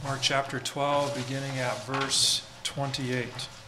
Mark chapter 12, beginning at verse 28.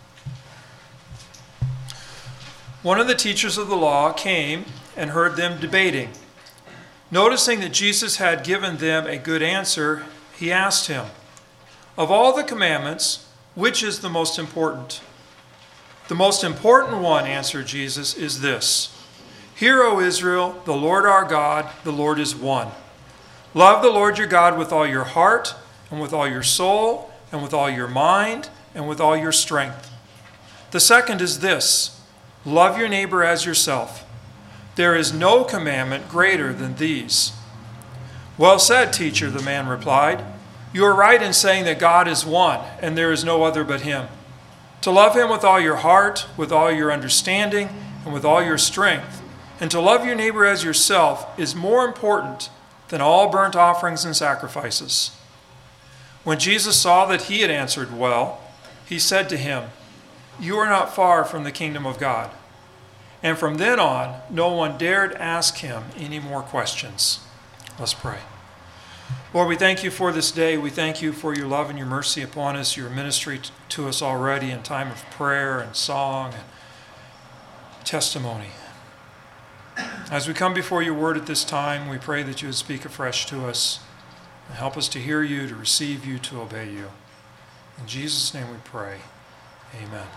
One of the teachers of the law came and heard them debating. Noticing that Jesus had given them a good answer, he asked him, "Of all the commandments, which is the most important?" "The most important one," answered Jesus, "is this. Hear, O Israel, the Lord our God, the Lord is one. Love the Lord your God with all your heart, and with all your soul, and with all your mind, and with all your strength. The second is this. Love your neighbor as yourself. There is no commandment greater than these." "Well said, teacher," the man replied. "You are right in saying that God is one, and there is no other but him. To love him with all your heart, with all your understanding, and with all your strength, and to love your neighbor as yourself is more important than all burnt offerings and sacrifices." When Jesus saw that he had answered well, he said to him, "You are not far from the kingdom of God." And from then on, no one dared ask him any more questions. Let's pray. Lord, we thank you for this day. We thank you for your love and your mercy upon us, your ministry to us already in time of prayer and song and testimony. As we come before your word at this time, we pray that you would speak afresh to us and help us to hear you, to receive you, to obey you. In Jesus' name we pray. Amen.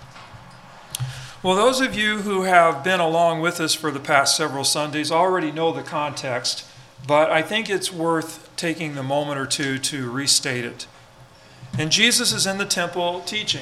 Well, those of you who have been along with us for the past several Sundays already know the context, but I think it's worth taking the moment or two to restate it. And Jesus is in the temple teaching.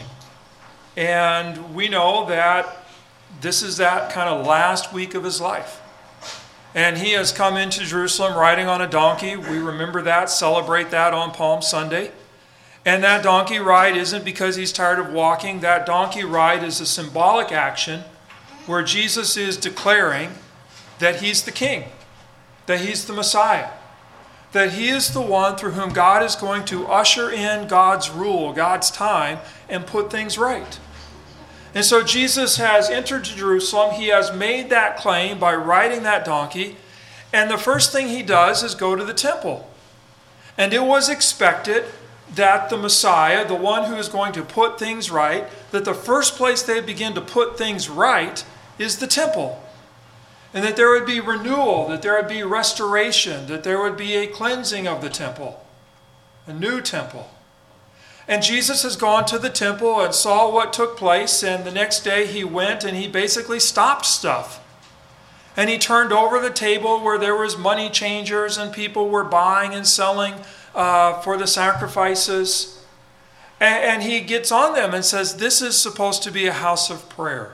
And we know that this is that kind of last week of his life. And he has come into Jerusalem riding on a donkey. We remember that, celebrate that on Palm Sunday. And that donkey ride isn't because he's tired of walking. That donkey ride is a symbolic action where Jesus is declaring that he's the king, that he's the Messiah, that he is the one through whom God is going to usher in God's rule, God's time, and put things right. And so Jesus has entered Jerusalem. He has made that claim by riding that donkey. And the first thing he does is go to the temple. And it was expected that the Messiah, the one who is going to put things right, that the first place they begin to put things right is the temple. And that there would be renewal, that there would be restoration, that there would be a cleansing of the temple, a new temple. And Jesus has gone to the temple and saw what took place, and the next day he went and he basically stopped stuff. And he turned over the table where there was money changers and people were buying and selling for the sacrifices. And he gets on them and says, this is supposed to be a house of prayer.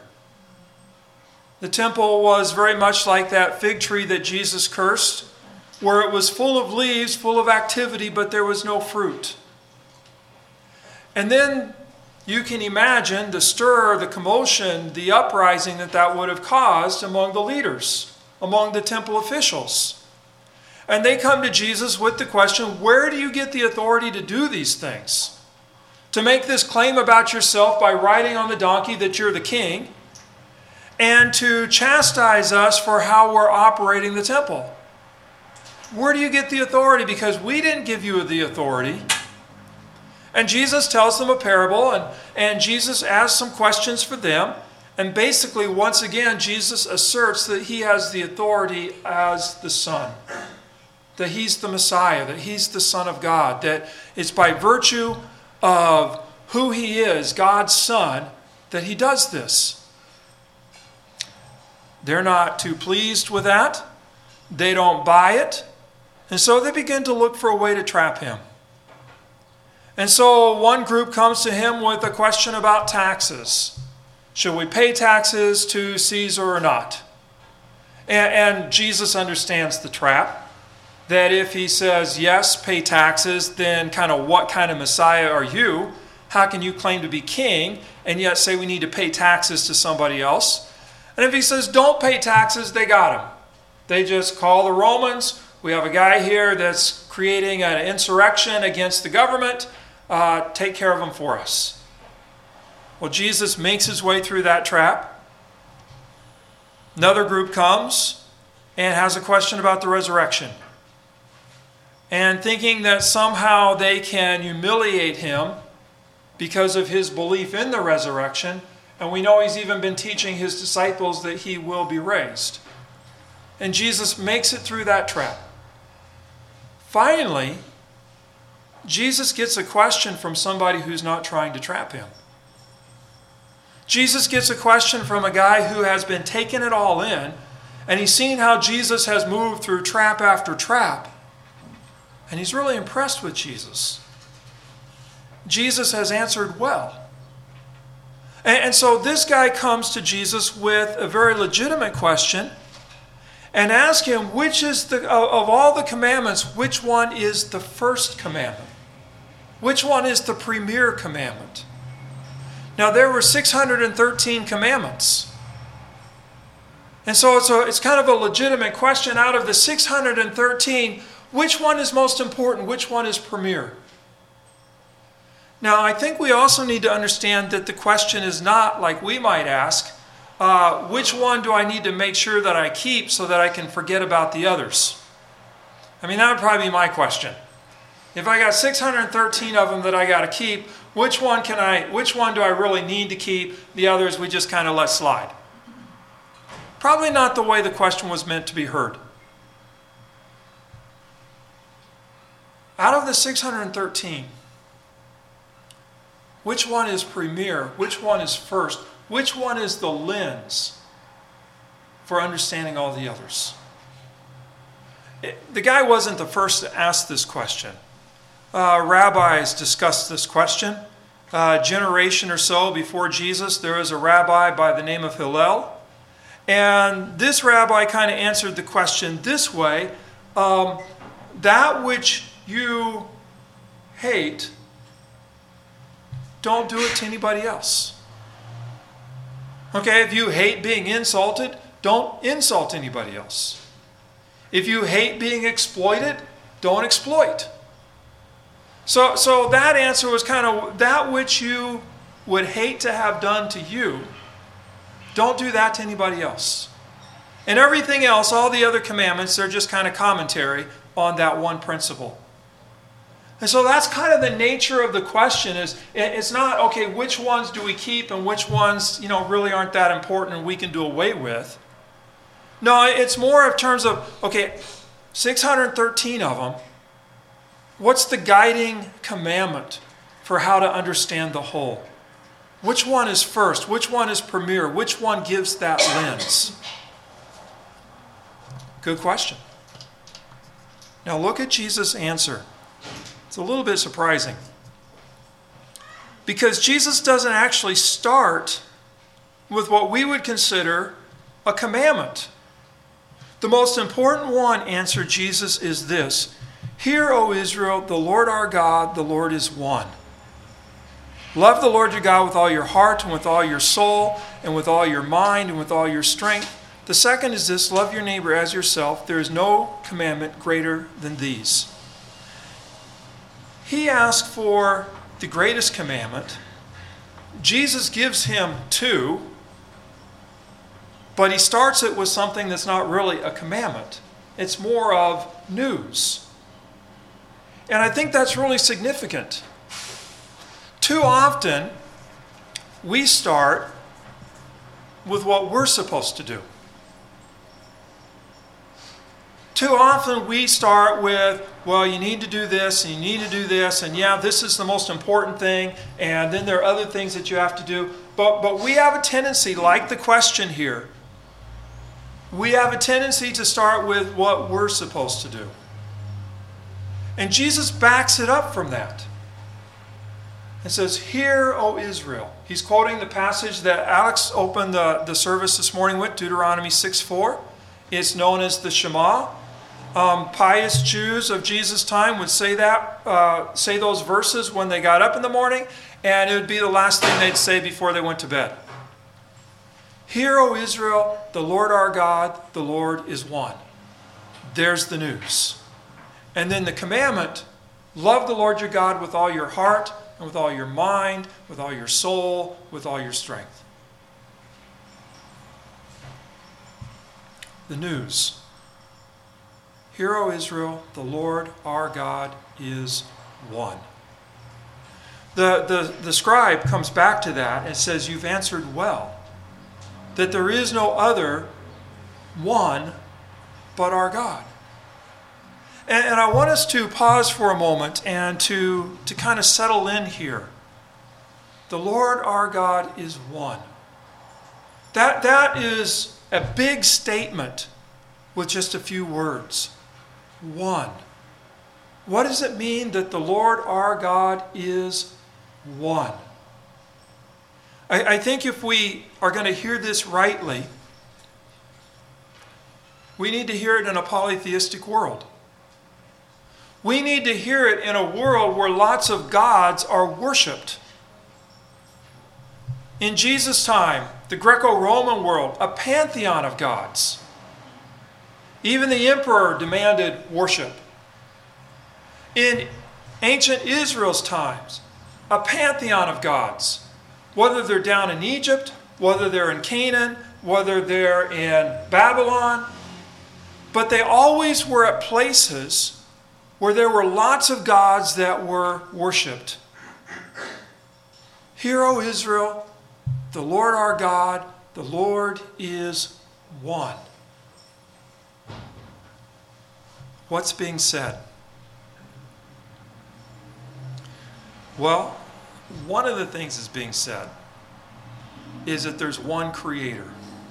The temple was very much like that fig tree that Jesus cursed, where it was full of leaves, full of activity, but there was no fruit. And then you can imagine the stir, the commotion, the uprising that would have caused among the leaders, among the temple officials. And they come to Jesus with the question, where do you get the authority to do these things? To make this claim about yourself by riding on the donkey that you're the king, and to chastise us for how we're operating the temple. Where do you get the authority? Because we didn't give you the authority. And Jesus tells them a parable, and Jesus asks some questions for them. And basically, once again, Jesus asserts that he has the authority as the Son, that he's the Messiah, that he's the Son of God, that it's by virtue of who he is, God's Son, that he does this. They're not too pleased with that. They don't buy it. And so they begin to look for a way to trap him. And so one group comes to him with a question about taxes. Should we pay taxes to Caesar or not? And Jesus understands the trap. That if he says, yes, pay taxes, then what kind of Messiah are you? How can you claim to be king and yet say we need to pay taxes to somebody else? And if he says, don't pay taxes, they got him. They just call the Romans. We have a guy here that's creating an insurrection against the government. Take care of him for us. Well, Jesus makes his way through that trap. Another group comes and has a question about the resurrection. and thinking that somehow they can humiliate him because of his belief in the resurrection. And we know he's even been teaching his disciples that he will be raised. And Jesus makes it through that trap. Finally, Jesus gets a question from somebody who's not trying to trap him. Jesus gets a question from a guy who has been taking it all in, and he's seen how Jesus has moved through trap after trap. And he's really impressed with Jesus. Jesus has answered well. And so this guy comes to Jesus with a very legitimate question and asks him, which is of all the commandments, which one is the first commandment? Which one is the premier commandment? Now there were 613 commandments. And so it's kind of a legitimate question. Out of the 613, which one is most important? Which one is premier? Now, I think we also need to understand that the question is not like we might ask, which one do I need to make sure that I keep so that I can forget about the others? I mean, that would probably be my question. If I got 613 of them that I got to keep, which one do I really need to keep? The others we just kind of let slide. Probably not the way the question was meant to be heard. Out of the 613, which one is premier? Which one is first? Which one is the lens for understanding all the others? The guy wasn't the first to ask this question. Rabbis discussed this question. A generation or so before Jesus, there was a rabbi by the name of Hillel. And this rabbi kind of answered the question this way. That which you hate, don't do it to anybody else. Okay, if you hate being insulted, don't insult anybody else. If you hate being exploited, don't exploit. So that answer was kind of that which you would hate to have done to you, don't do that to anybody else. And everything else, all the other commandments, they're just kind of commentary on that one principle. And so that's kind of the nature of the question. It's not, okay, which ones do we keep and which ones, really aren't that important and we can do away with. No, it's more in terms of, okay, 613 of them. What's the guiding commandment for how to understand the whole? Which one is first? Which one is premier? Which one gives that lens? Good question. Now look at Jesus' answer. It's a little bit surprising. Because Jesus doesn't actually start with what we would consider a commandment. The most important one, answered Jesus, is this. Hear, O Israel, the Lord our God, the Lord is one. Love the Lord your God with all your heart and with all your soul and with all your mind and with all your strength. The second is this, love your neighbor as yourself. There is no commandment greater than these. He asked for the greatest commandment. Jesus gives him two, but he starts it with something that's not really a commandment. It's more of news. And I think that's really significant. Too often, we start with what we're supposed to do. Too often we start with, well, you need to do this, and you need to do this, and yeah, this is the most important thing, and then there are other things that you have to do. But we have a tendency, like the question here, we have a tendency to start with what we're supposed to do. And Jesus backs it up from that. It says, Hear, O Israel. He's quoting the passage that Alex opened the service this morning with, Deuteronomy 6:4. It's known as the Shema. Pious Jews of Jesus' time would say those verses when they got up in the morning, and it would be the last thing they'd say before they went to bed. Hear, O Israel, the Lord our God, the Lord is one. There's the news. And then the commandment, love the Lord your God with all your heart, and with all your mind, with all your soul, with all your strength. The news. Hear, O Israel, the Lord our God is one. The scribe comes back to that and says, you've answered well, that there is no other one but our God. And I want us to pause for a moment and to kind of settle in here. The Lord our God is one. That is a big statement with just a few words. One. What does it mean that the Lord our God is one? I think if we are going to hear this rightly, we need to hear it in a polytheistic world. We need to hear it in a world where lots of gods are worshipped. In Jesus' time, the Greco-Roman world, a pantheon of gods. Even the emperor demanded worship. In ancient Israel's times, a pantheon of gods. Whether they're down in Egypt, whether they're in Canaan, whether they're in Babylon. But they always were at places where there were lots of gods that were worshipped. Hear, O Israel, the Lord our God, the Lord is one. What's being said? Well, one of the things that's being said is that there's one Creator.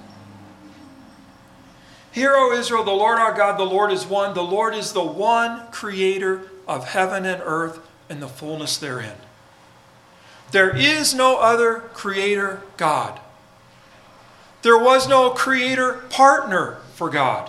Hear, O Israel, the Lord our God, the Lord is one. The Lord is the one Creator of heaven and earth and the fullness therein. There is no other Creator God. There was no Creator partner for God.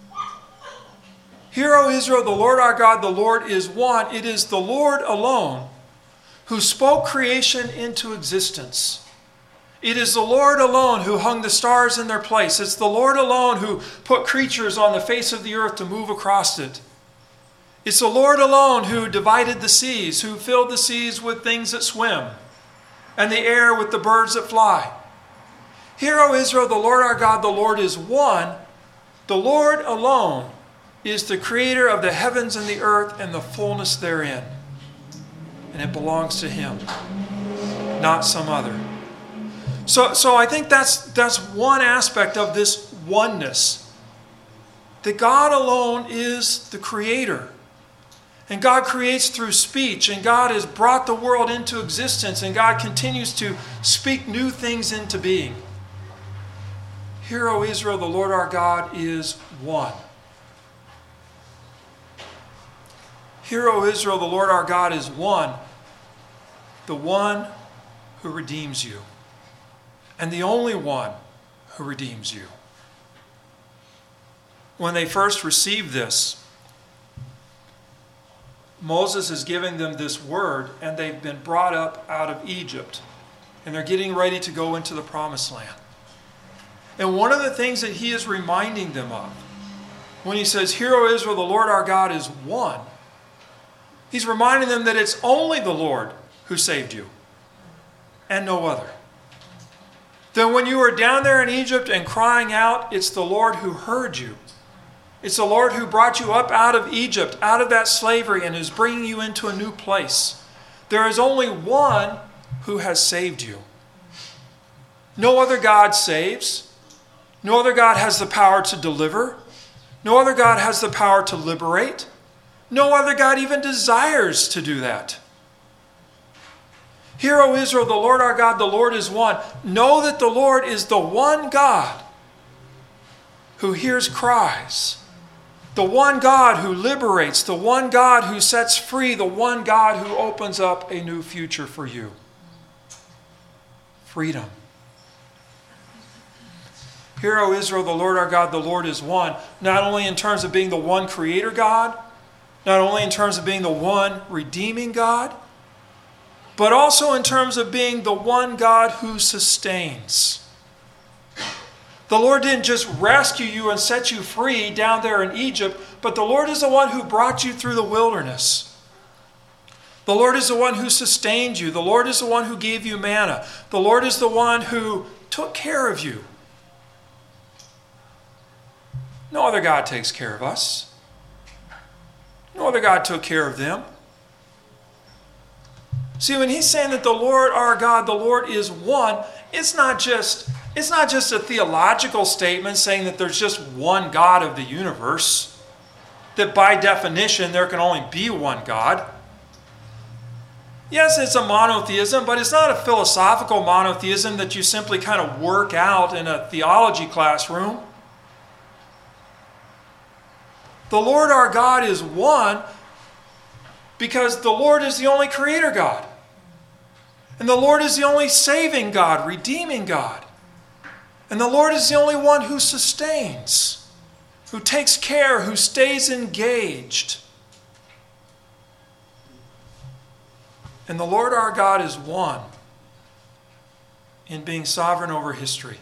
Hear, O Israel, the Lord our God, the Lord is one. It is the Lord alone who spoke creation into existence. It is the Lord alone who hung the stars in their place. It's the Lord alone who put creatures on the face of the earth to move across it. It's the Lord alone who divided the seas, who filled the seas with things that swim, and the air with the birds that fly. Hear, O Israel, the Lord our God, the Lord is one. The Lord alone is the Creator of the heavens and the earth and the fullness therein. And it belongs to Him, not some other. So I think that's one aspect of this oneness. That God alone is the Creator. And God creates through speech. And God has brought the world into existence. And God continues to speak new things into being. Hear, O Israel, the Lord our God is one. Hear, O Israel, the Lord our God is one. The one who redeems you. And the only one who redeems you. When they first received this, Moses is giving them this word, and they've been brought up out of Egypt. And they're getting ready to go into the promised land. And one of the things that he is reminding them of, when he says, Hear, O Israel, the Lord our God is one, he's reminding them that it's only the Lord who saved you, and no other. That when you were down there in Egypt and crying out, it's the Lord who heard you. It's the Lord who brought you up out of Egypt, out of that slavery, and is bringing you into a new place. There is only one who has saved you. No other God saves. No other God has the power to deliver. No other God has the power to liberate. No other God even desires to do that. Hear, O Israel, the Lord our God, the Lord is one. Know that the Lord is the one God who hears cries. The one God who liberates. The one God who sets free. The one God who opens up a new future for you. Freedom. Hear, O Israel, the Lord our God, the Lord is one. Not only in terms of being the one Creator God, not only in terms of being the one redeeming God, but also in terms of being the one God who sustains. The Lord didn't just rescue you and set you free down there in Egypt, but the Lord is the one who brought you through the wilderness. The Lord is the one who sustained you. The Lord is the one who gave you manna. The Lord is the one who took care of you. No other God takes care of us. No other God took care of them. See, when he's saying that the Lord our God, the Lord is one, it's not just a theological statement saying that there's just one God of the universe, that by definition there can only be one God. Yes, it's a monotheism, but it's not a philosophical monotheism that you simply kind of work out in a theology classroom. The Lord our God is one because the Lord is the only creator God. And the Lord is the only saving God, redeeming God. And the Lord is the only one who sustains, who takes care, who stays engaged. And the Lord our God is one in being sovereign over history.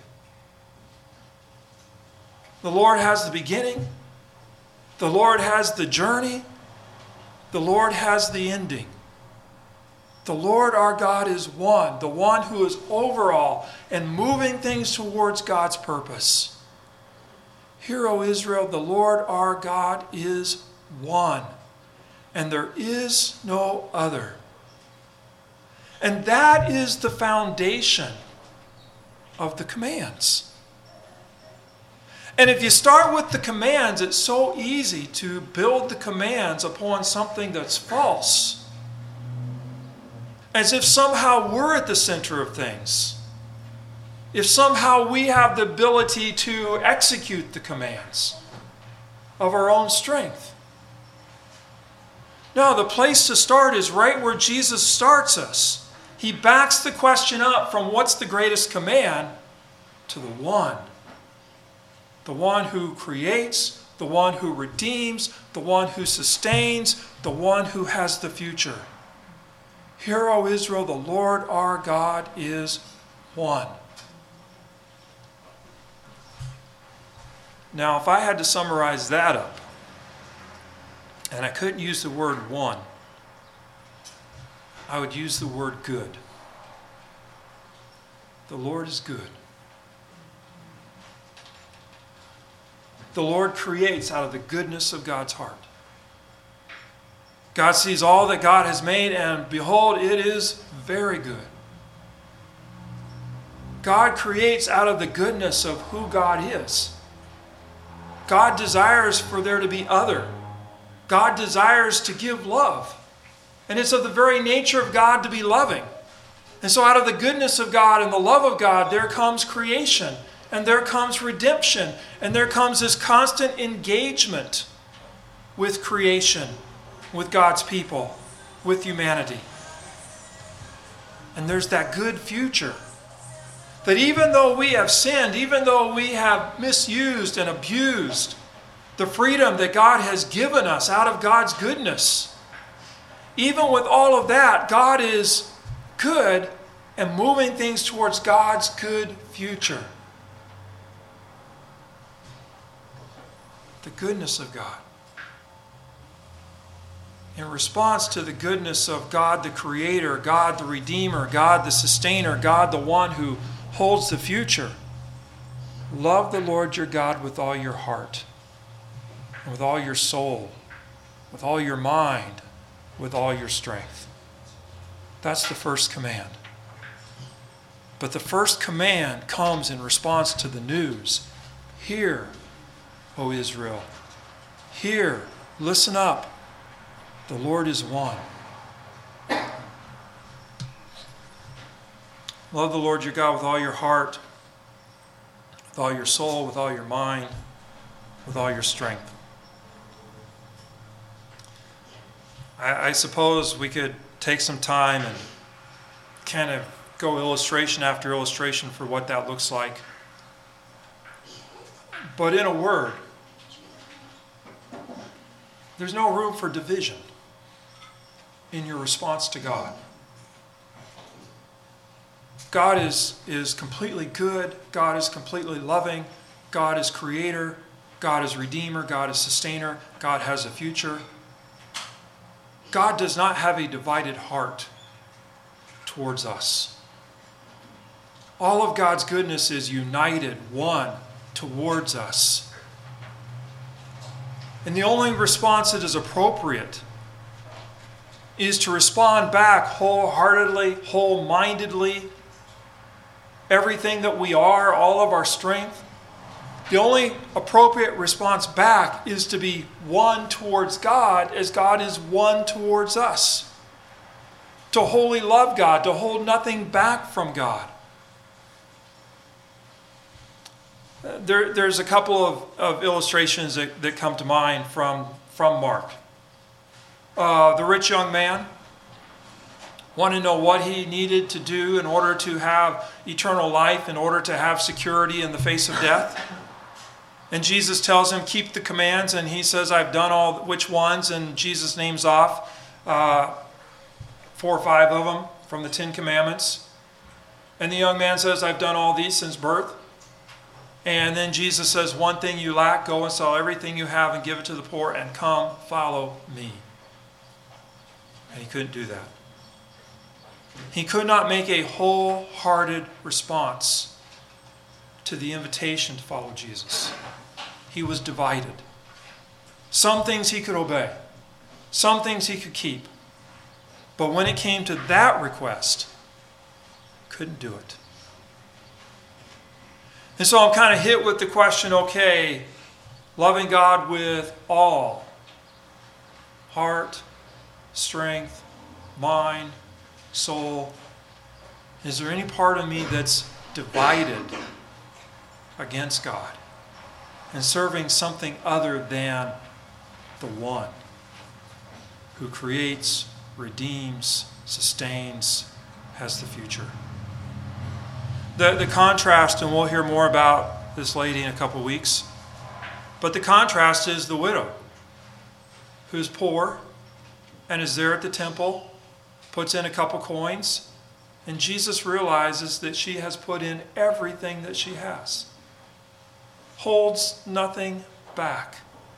The Lord has the beginning. The Lord has the journey. The Lord has the ending. The Lord our God is one, the one who is over all and moving things towards God's purpose. Hear, O Israel, the Lord our God is one, and there is no other. And that is the foundation of the commands. And if you start with the commands, it's so easy to build the commands upon something that's false. As if somehow we're at the center of things. If somehow we have the ability to execute the commands of our own strength. No, the place to start is right where Jesus starts us. He backs the question up from what's the greatest command to the one. The one who creates, the one who redeems, the one who sustains, the one who has the future. Hear, O Israel, the Lord our God is one. Now, if I had to summarize that up, and I couldn't use the word one, I would use the word good. The Lord is good. The Lord creates out of the goodness of God's heart. God sees all that God has made, and behold, it is very good. God creates out of the goodness of who God is. God desires for there to be other. God desires to give love. And it's of the very nature of God to be loving. And so out of the goodness of God and the love of God, there comes creation. And there comes redemption. And there comes this constant engagement with creation, with God's people, with humanity. And there's that good future. That even though we have sinned, even though we have misused and abused the freedom that God has given us out of God's goodness, even with all of that, God is good and moving things towards God's good future. The goodness of God. In response to the goodness of God the Creator, God the Redeemer, God the Sustainer, God the one who holds the future, love the Lord your God with all your heart, with all your soul, with all your mind, with all your strength. That's the first command. But the first command comes in response to the news. Hear, O Israel. Hear, listen up. The Lord is one. Love the Lord your God with all your heart, with all your soul, with all your mind, with all your strength. I suppose we could take some time and kind of go illustration after illustration for what that looks like. But in a word, there's no room for division in your response to God. God is completely good. God is completely loving. God is creator. God is redeemer. God is sustainer. God has a future. God does not have a divided heart towards us. All of God's goodness is united, one, towards us. And the only response that is appropriate is to respond back wholeheartedly, whole-mindedly, everything that we are, all of our strength. The only appropriate response back is to be one towards God as God is one towards us. To wholly love God, to hold nothing back from God. There's a couple of illustrations that come to mind from Mark. The rich young man wanted to know what he needed to do in order to have eternal life, in order to have security in the face of death. And Jesus tells him, keep the commands, and he says, I've done all, which ones? And Jesus names off 4 or 5 of them from the 10 Commandments. And the young man says, I've done all these since birth. And then Jesus says, one thing you lack, go and sell everything you have and give it to the poor, and come, follow me. And he couldn't do that. He could not make a wholehearted response to the invitation to follow Jesus. He was divided. Some things he could obey. Some things he could keep. But when it came to that request, couldn't do it. And so I'm kind of hit with the question, okay, loving God with all heart, strength, mind, soul. Is there any part of me that's divided against God and serving something other than the one who creates, redeems, sustains, has the future? The contrast, and we'll hear more about this lady in a couple weeks, but the contrast is the widow who's poor and is there at the temple, puts in a couple coins, and Jesus realizes that she has put in everything that she has. Holds nothing back.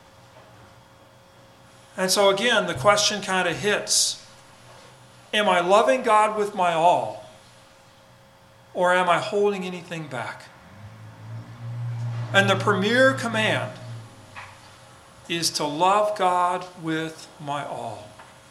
And so again, the question kind of hits. Am I loving God with my all? Or am I holding anything back? And the premier command is to love God with my all.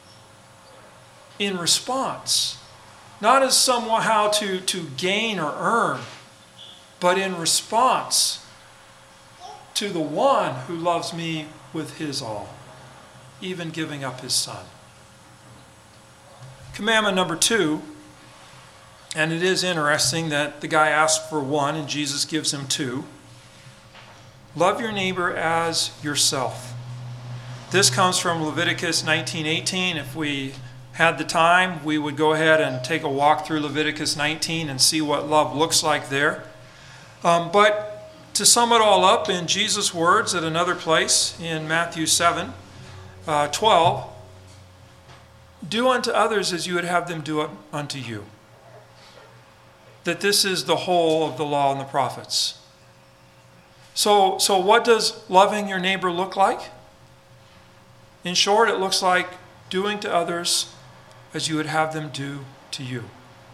In response, not as somehow to gain or earn, but in response to the one who loves me with his all, even giving up his son. Commandment number 2, and it is interesting that the guy asked for 1 and Jesus gives him 2. Love your neighbor as yourself. This comes from Leviticus 19:18. If we had the time, we would go ahead and take a walk through Leviticus 19 and see what love looks like there. But to sum it all up in Jesus' words at another place in Matthew 7:12, do unto others as you would have them do unto you. That this is the whole of the law and the prophets. So what does loving your neighbor look like? In short, it looks like doing to others as you would have them do to you.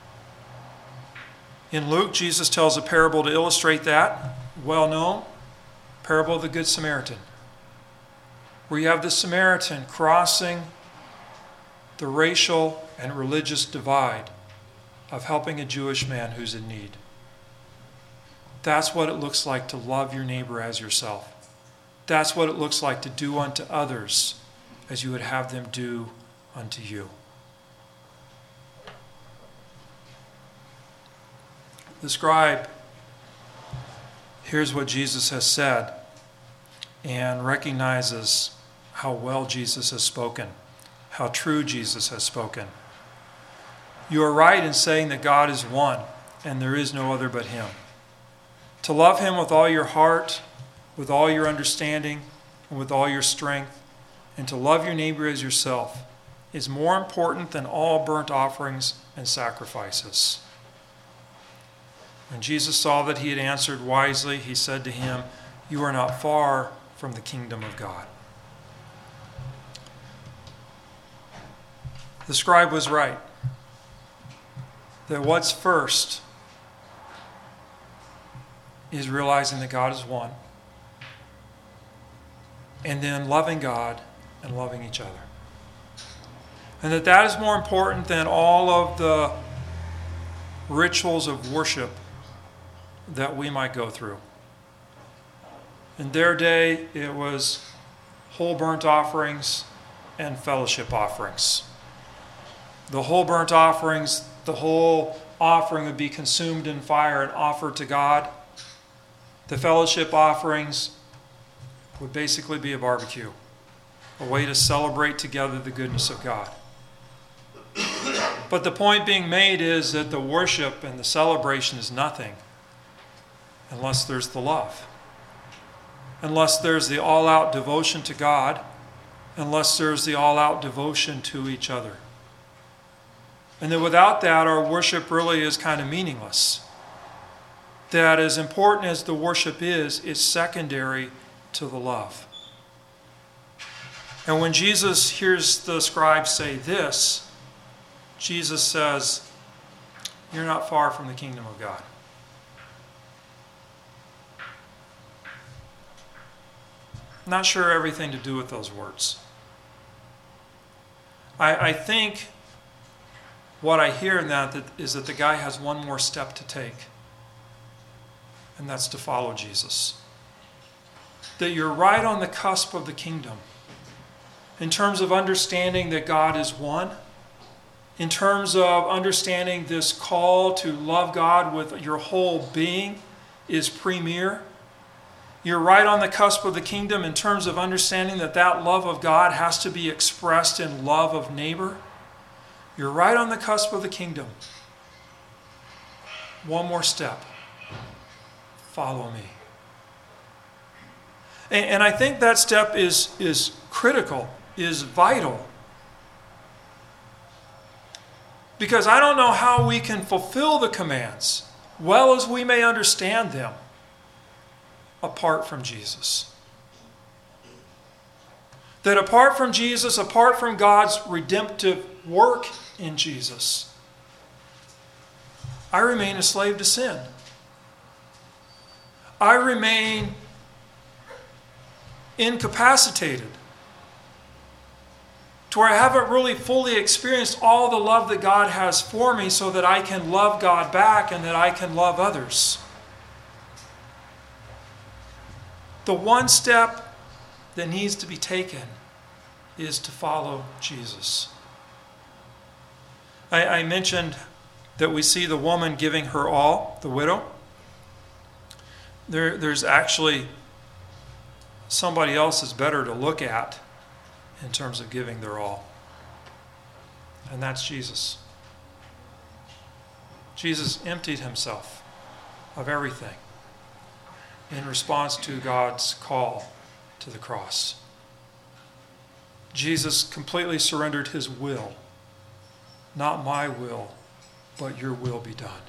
In Luke, Jesus tells a parable to illustrate that, well known, parable of the Good Samaritan, where you have the Samaritan crossing the racial and religious divide of helping a Jewish man who's in need. That's what it looks like to love your neighbor as yourself. That's what it looks like to do unto others as you would have them do unto you. The scribe hears what Jesus has said and recognizes how well Jesus has spoken, how true Jesus has spoken. You are right in saying that God is one and there is no other but him. To love him with all your heart, with all your understanding, and with all your strength, and to love your neighbor as yourself is more important than all burnt offerings and sacrifices. When Jesus saw that he had answered wisely, he said to him, you are not far from the kingdom of God. The scribe was right. That what's first is realizing that God is one. and then loving God and loving each other. And that is more important than all of the rituals of worship that we might go through. In their day, it was whole burnt offerings and fellowship offerings. The whole burnt offerings, the whole offering would be consumed in fire and offered to God. The fellowship offerings would basically be a barbecue, a way to celebrate together the goodness of God. But the point being made is that the worship and the celebration is nothing unless there's the love. Unless there's the all-out devotion to God, unless there's the all-out devotion to each other. And that without that, our worship really is kind of meaningless. That as important as the worship is, it's secondary to the love. And when Jesus hears the scribes say this, Jesus says, "You're not far from the kingdom of God." Not sure everything to do with those words. I think what I hear in that is that the guy has one more step to take, and that's to follow Jesus. That you're right on the cusp of the kingdom in terms of understanding that God is one, in terms of understanding this call to love God with your whole being is premier. You're right on the cusp of the kingdom in terms of understanding that that love of God has to be expressed in love of neighbor. You're right on the cusp of the kingdom. One more step. Follow me. And I think that step is critical, is vital. Because I don't know how we can fulfill the commands, well as we may understand them, apart from Jesus. That apart from Jesus, apart from God's redemptive work in Jesus, I remain a slave to sin. I remain incapacitated to where I haven't really fully experienced all the love that God has for me so that I can love God back and that I can love others. The one step that needs to be taken is to follow Jesus. I mentioned that we see the woman giving her all, the widow. There's actually somebody else is better to look at in terms of giving their all. And that's Jesus. Jesus emptied himself of everything in response to God's call to the cross. Jesus completely surrendered his will. Not my will, but your will be done.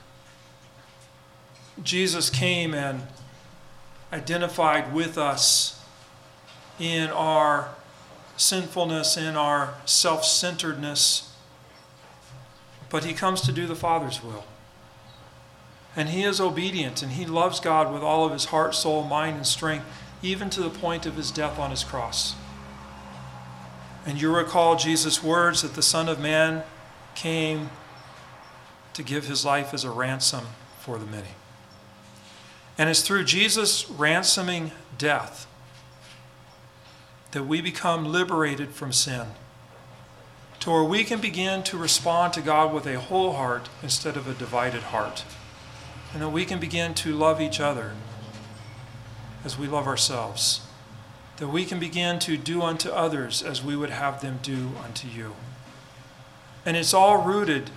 Jesus came and identified with us in our sinfulness, in our self-centeredness, but he comes to do the Father's will. And he is obedient, and he loves God with all of his heart, soul, mind, and strength, even to the point of his death on his cross. And you recall Jesus' words that the Son of Man came to give his life as a ransom for the many. And it's through Jesus' ransoming death that we become liberated from sin, to where we can begin to respond to God with a whole heart instead of a divided heart. And that we can begin to love each other as we love ourselves. That we can begin to do unto others as we would have them do unto you. And it's all rooted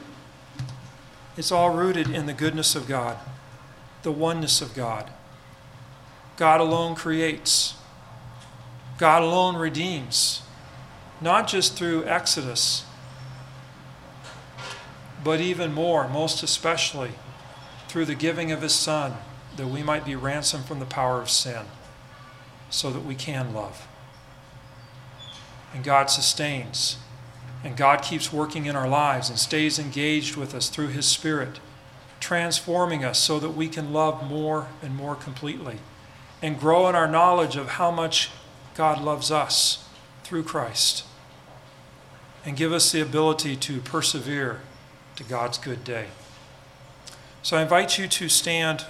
in the goodness of God, the oneness of God. God alone creates. God alone redeems, not just through Exodus, but even more, most especially, through the giving of his Son, that we might be ransomed from the power of sin, so that we can love. And God sustains, and God keeps working in our lives and stays engaged with us through his Spirit, transforming us so that we can love more and more completely, and grow in our knowledge of how much God loves us through Christ and give us the ability to persevere to God's good day. So I invite you to stand